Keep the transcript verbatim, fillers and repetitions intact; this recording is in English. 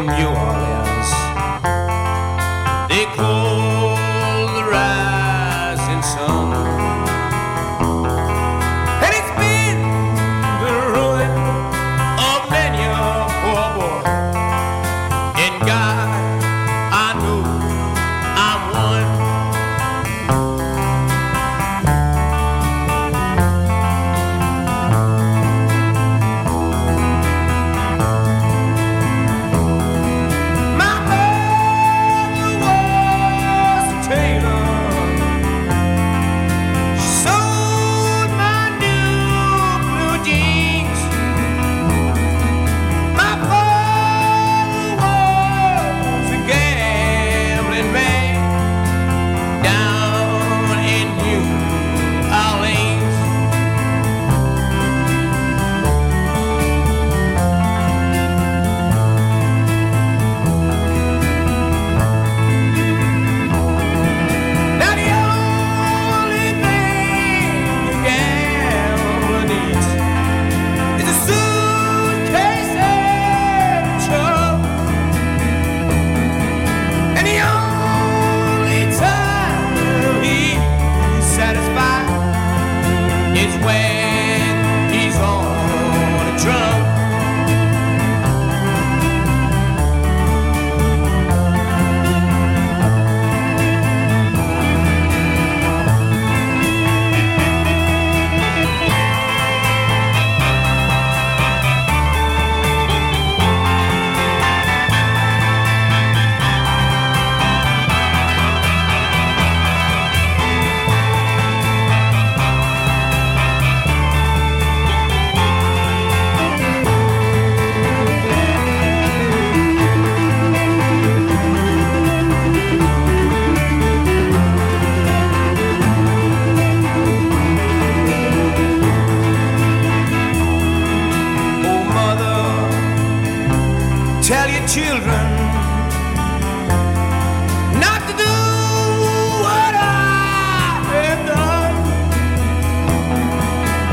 New Orleans. They call the rising sun, and it's been the ruin of many a poor boy. And God, I know I'm one. My mother was a tailor. She sewed my new blue jeans. My father was a gambling man down in New Orleans. Now the only thing a gambler needs is a suitcase and a truck. And the only time he's satisfied is when he's on a drunk. Oh, mother, tell your children